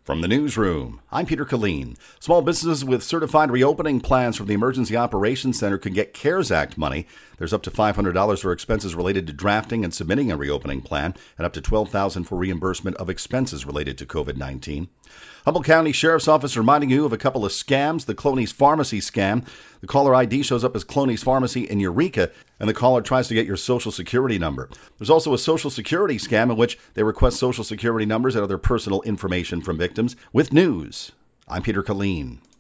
From the newsroom, I'm Peter Killeen. Small businesses with certified reopening plans from the Emergency Operations Center can get CARES Act money. There's up to $500 for expenses related to drafting and submitting a reopening plan, and up to $12,000 for reimbursement of expenses related to COVID-19. Humboldt County Sheriff's Office reminding you of a couple of scams. The Cloney's Pharmacy scam. The caller ID shows up as Cloney's Pharmacy in Eureka, and the caller tries to get your Social Security number. There's also a Social Security scam in which they request Social Security numbers and other personal information from victims. With news, I'm Peter Killeen.